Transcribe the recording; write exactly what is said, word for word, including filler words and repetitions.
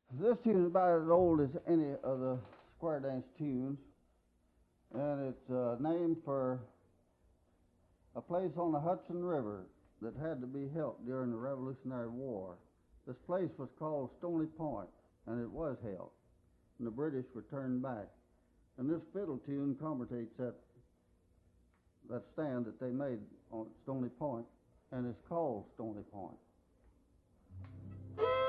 This tune is about as old as any of the square dance tunes, and it's uh, named for a place on the Hudson River that had to be helped during the Revolutionary War. This place was called Stony Point, and it was held, and the British were turned back. And this fiddle tune commemorates that that stand that they made on Stony Point, and it's called Stony Point.